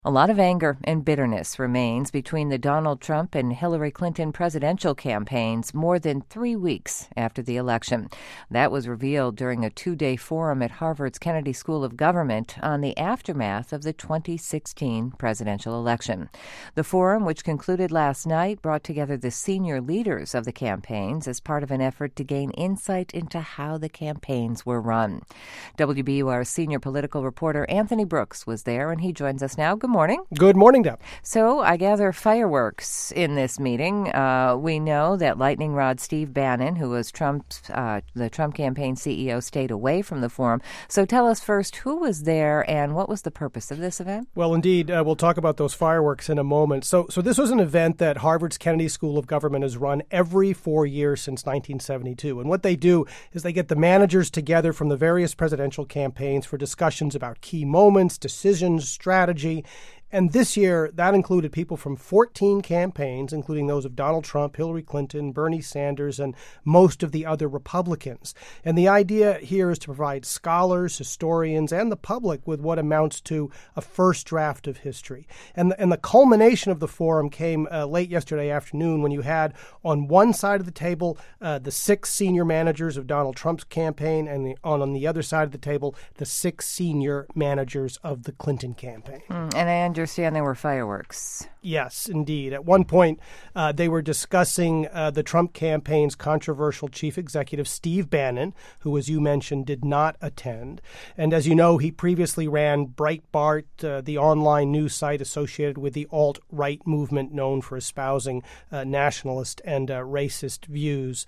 A lot of anger and bitterness remains between the Donald Trump and Hillary Clinton presidential campaigns more than 3 weeks after the election. That was revealed during a 2-day forum at Harvard's Kennedy School of Government on the aftermath of the 2016 presidential election. The forum, which concluded last night, brought together the senior leaders of the campaigns as part of an effort to gain insight into how the campaigns were run. WBUR senior political reporter Anthony Brooks was there, and he joins us now. Good morning. Good morning, Deb. So I gather fireworks in this meeting. We know that lightning rod Steve Bannon, who was the Trump campaign CEO, stayed away from the forum. So tell us first, who was there and what was the purpose of this event? Well, indeed, we'll talk about those fireworks in a moment. So this was an event that Harvard's Kennedy School of Government has run every 4 years since 1972. And what they do is they get the managers together from the various presidential campaigns for discussions about key moments, decisions, strategy. And this year, that included people from 14 campaigns, including those of Donald Trump, Hillary Clinton, Bernie Sanders, and most of the other Republicans. And the idea here is to provide scholars, historians, and the public with what amounts to a first draft of history. And the culmination of the forum came late yesterday afternoon when you had on one side of the table the 6 senior managers of Donald Trump's campaign, and on the other side of the table, the 6 senior managers of the Clinton campaign. And I understand there were fireworks. Yes, indeed. At one point, they were discussing the Trump campaign's controversial chief executive, Steve Bannon, who, as you mentioned, did not attend. And as you know, he previously ran Breitbart, the online news site associated with the alt-right movement known for espousing nationalist and racist views.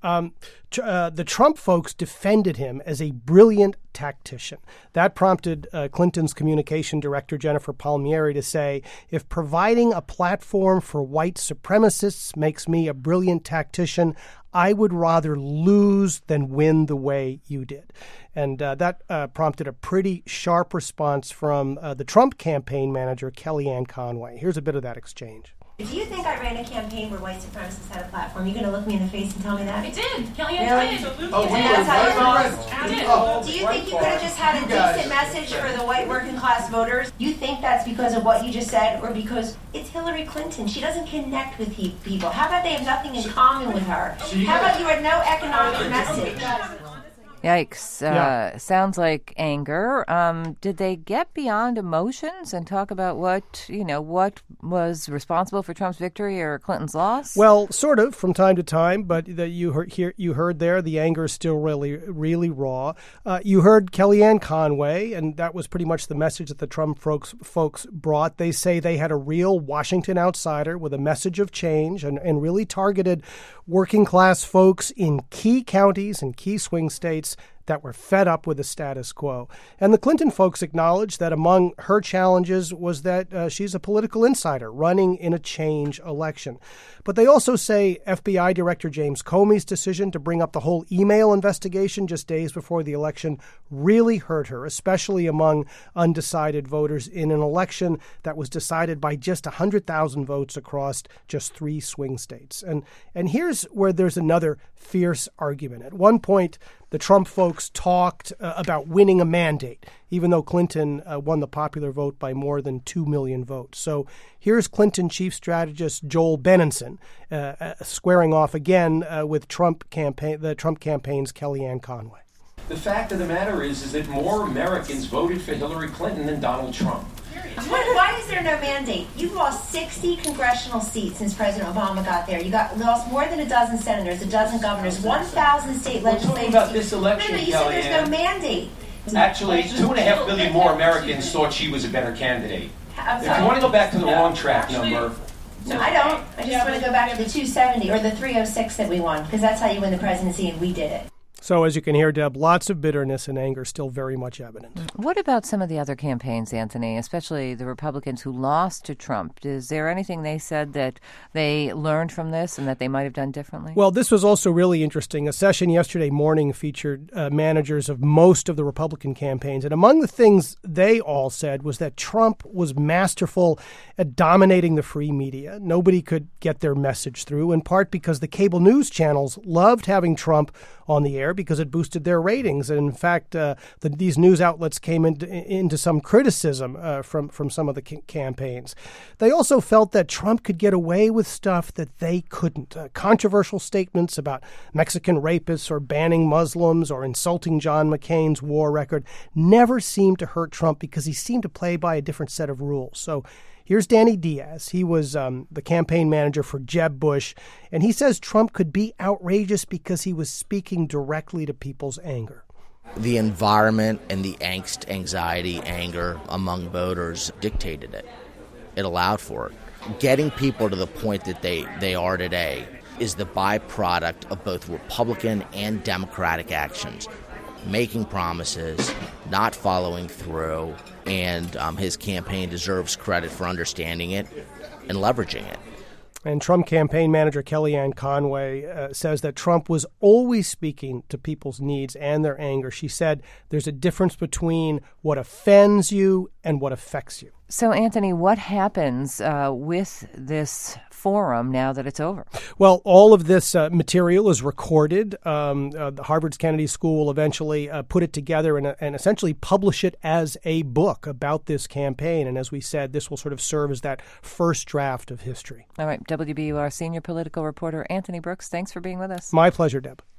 The Trump folks defended him as a brilliant tactician. That prompted Clinton's communication director, Jennifer Palmieri, to say, if providing a platform for white supremacists makes me a brilliant tactician, I would rather lose than win the way you did. And that prompted a pretty sharp response from the Trump campaign manager, Kellyanne Conway. Here's a bit of that exchange. Do you think I ran a campaign where white supremacists had a platform? You're going to look me in the face and tell me that? I did. Kellyanne did. Oh, that's how you roll. Do you think you could have just had a decent message for the white working class voters? You think that's because of what you just said, or because it's Hillary Clinton? She doesn't connect with people. How about they have nothing in common with her? How about you had no economic message? Yikes. Sounds like anger. Did they get beyond emotions and talk about what was responsible for Trump's victory or Clinton's loss? Well, sort of from time to time, but you heard there the anger is still really, really raw. You heard Kellyanne Conway, and that was pretty much the message that the Trump folks brought. They say they had a real Washington outsider with a message of change and really targeted working class folks in key counties and key swing states that were fed up with the status quo. And the Clinton folks acknowledged that among her challenges was that she's a political insider running in a change election. But they also say FBI Director James Comey's decision to bring up the whole email investigation just days before the election really hurt her, especially among undecided voters in an election that was decided by just 100,000 votes across just 3 swing states. And here's where there's another fierce argument. At one point, the Trump folks talked about winning a mandate, even though Clinton won the popular vote by more than 2 million votes. So here's Clinton chief strategist Joel Benenson squaring off again with the Trump campaign's Kellyanne Conway. The fact of the matter is that more Americans voted for Hillary Clinton than Donald Trump. Why is there no mandate? You've lost 60 congressional seats since President Obama got there. You lost more than a dozen senators, a dozen governors, 1,000 state legislators. About this election, you said there's no mandate. Actually, 2.5 million more Americans thought she was a better candidate. If you want to go back to the wrong track number. No, I don't. I just want to go back to the 270 or the 306 that we won, because that's how you win the presidency, and we did it. So as you can hear, Deb, lots of bitterness and anger still very much evident. What about some of the other campaigns, Anthony, especially the Republicans who lost to Trump? Is there anything they said that they learned from this and that they might have done differently? Well, this was also really interesting. A session yesterday morning featured managers of most of the Republican campaigns. And among the things they all said was that Trump was masterful at dominating the free media. Nobody could get their message through, in part because the cable news channels loved having Trump on the air because it boosted their ratings. And in fact, these news outlets came into some criticism from some of the campaigns. They also felt that Trump could get away with stuff that they couldn't. Controversial statements about Mexican rapists or banning Muslims or insulting John McCain's war record never seemed to hurt Trump because he seemed to play by a different set of rules. So here's Danny Diaz. He was the campaign manager for Jeb Bush, and he says Trump could be outrageous because he was speaking directly to people's anger. The environment and the angst, anxiety, anger among voters dictated it. It allowed for it. Getting people to the point that they are today is the byproduct of both Republican and Democratic actions. Making promises, not following through, and his campaign deserves credit for understanding it and leveraging it. And Trump campaign manager Kellyanne Conway says that Trump was always speaking to people's needs and their anger. She said there's a difference between what offends you and what affects you. So, Anthony, what happens with this forum now that it's over? Well, all of this material is recorded. The Harvard's Kennedy School will eventually put it together and essentially publish it as a book about this campaign. And as we said, this will sort of serve as that first draft of history. All right. WBUR senior political reporter Anthony Brooks, thanks for being with us. My pleasure, Deb.